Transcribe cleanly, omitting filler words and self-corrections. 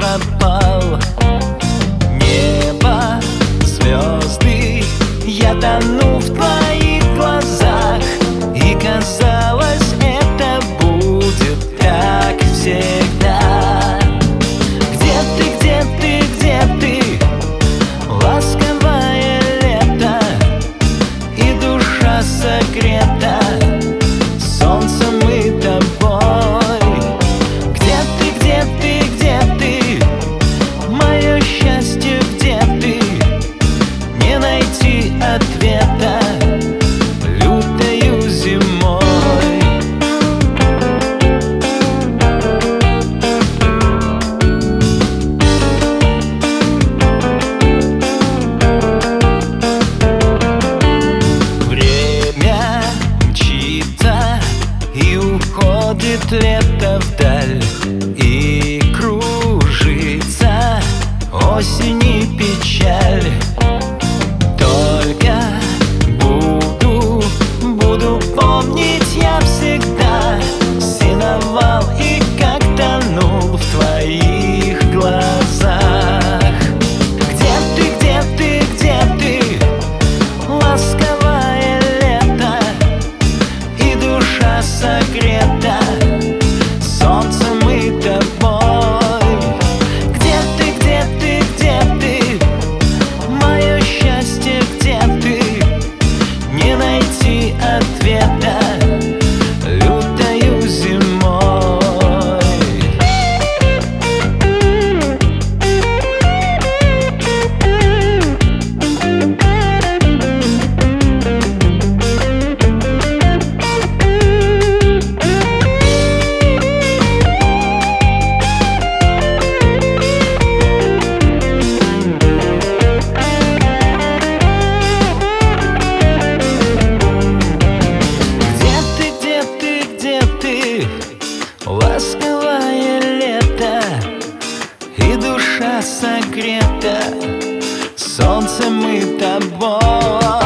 пропал. Небо, звезды, я тону в твоих глазах. И казалось, это будет так всегда. Где ты, где ты, где ты? Ласковое лето, и душа согрета солнцем и тобой. Где ты, где ты, где ты? Мое счастье, где ты? Не найти ответа лютою зимой. Время мчится, и уходит лето вдаль, и кружится осень и печаль. Только буду помнить я всегда сеновал и как тонул в твоих глазах. Где ты, где ты, где ты? Ласковое лето, и душа согрета солнцем и тобой. Где ты, где ты, где ты? Мое счастье, где ты? Не найти ответа лютою зимой. Ласковое лето, и душа согрета солнцем и тобой.